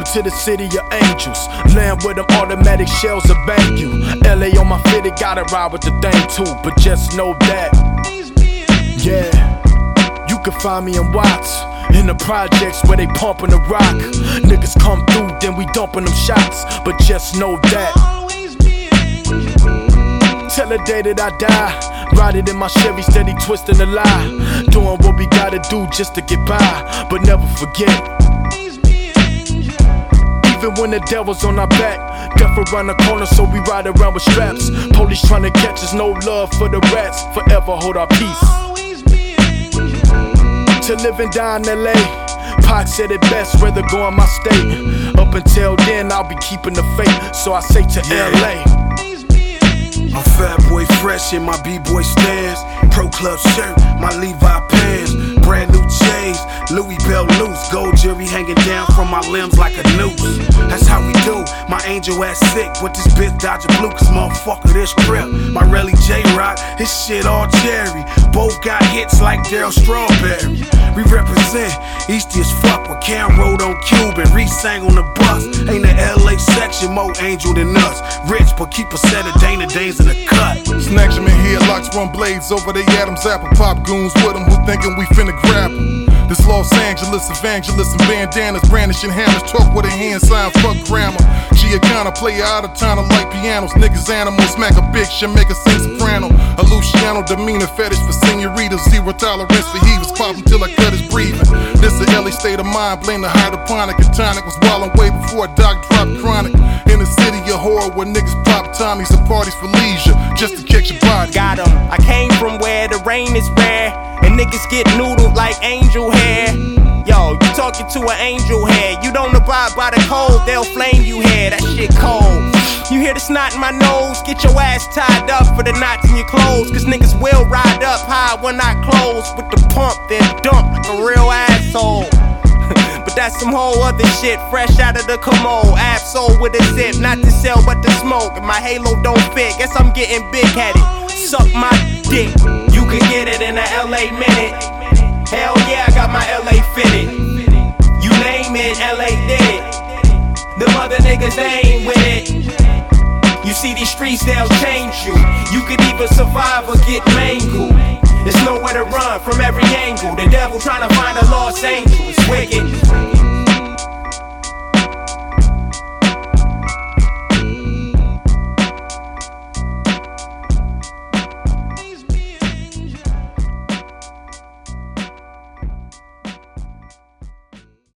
to the city of angels. Land where them automatic shells will bang you. LA on my fitted, gotta ride with the thing too. But just know that, yeah, you can find me in Watts, in the projects where they pumping the rock. Niggas come through, then we dumping them shots. But just know that, till the day that I die, riding in my Chevy, steady twisting the lie, doing what we gotta do just to get by. But never forget, even when the devil's on our back, death around the corner, so we ride around with straps. Police trying to catch us, no love for the rats. Forever hold our peace. To live and die in LA, Pac said it best, rather go in my state. Up until then, I'll be keeping the faith, so I say to LA. I'm Fat Boy fresh in my B-boy stance. Pro Club shirt, my Levi pants. Brand new chains, Louis Bell loose. Gold jewelry hanging down from my limbs like a noose. That's how we do. My angel ass sick, but this bitch dodging blue. Cause motherfucker, this crib. My Relly J-Rock, his shit all cherry. Both got hits like Daryl Strawberry. We represent Easty as fuck with Cam Road on Cuban. Re-sang on the bus. Ain't the LA section more angel than us. Rich, but keep a set of Dana Danes in the cut. Snatch him in headlocks, run blades over the Adam's apple. Pop goons with them who thinking we finna grab them. This Los Angeles evangelists and bandanas, brandishing hammers, talk with a hand sign, fuck grammar. Giacana play out of town like pianos. Niggas animals, smack a bitch, should make a sing soprano. A Luciano demeanor, fetish for senoritas. Zero tolerance for heavers, pop him till I cut his breathing. This a LA state of mind, blame the hydroponic. And tonic was wildin' way before a doc dropped chronic. In the city of horror where niggas pop Tommies and parties for leisure, just to catch your body. Got 'em. I came from where the rain is rare, and niggas get noodled like angel hair. Yo, you talking to an angel hair. You don't abide by the code, they'll flame you here. That shit cold. You hear the snot in my nose? Get your ass tied up for the knots in your clothes. Cause niggas will ride up high when I close with the pump, then dump like a real asshole. But that's some whole other shit, fresh out of the commode. Absol with a zip, not to sell but to smoke. And my halo don't fit, guess I'm getting big-headed. Suck my dick, you can get it in a LA minute. Hell yeah, I got my LA fitted. You name it, LA did it. Them other niggas, they ain't with it. You see these streets, they'll change you. You could either survive or get mangled. There's nowhere to run from every angle. The devil trying to find a lost angel. It's wicked.